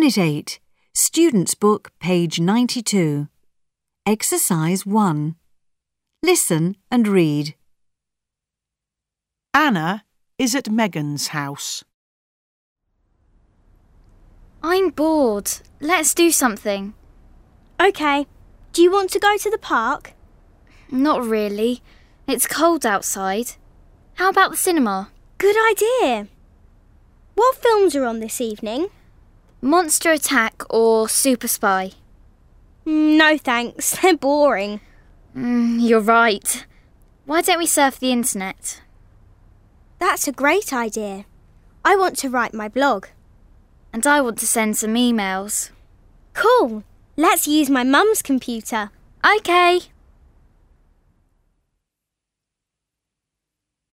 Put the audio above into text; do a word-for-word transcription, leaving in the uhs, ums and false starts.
Unit eight, Students' Book, page ninety-two. Exercise one. Listen and read. Anna is at Megan's house. I'm bored. Let's do something. OK. Do you want to go to the park? Not really. It's cold outside. How about the cinema? Good idea. What films are on this evening? Monster Attack or Super Spy? No thanks, they're boring. Mm, you're right. Why don't we surf the internet? That's a great idea. I want to write my blog. And I want to send some emails. Cool. Let's use my mum's computer. OK.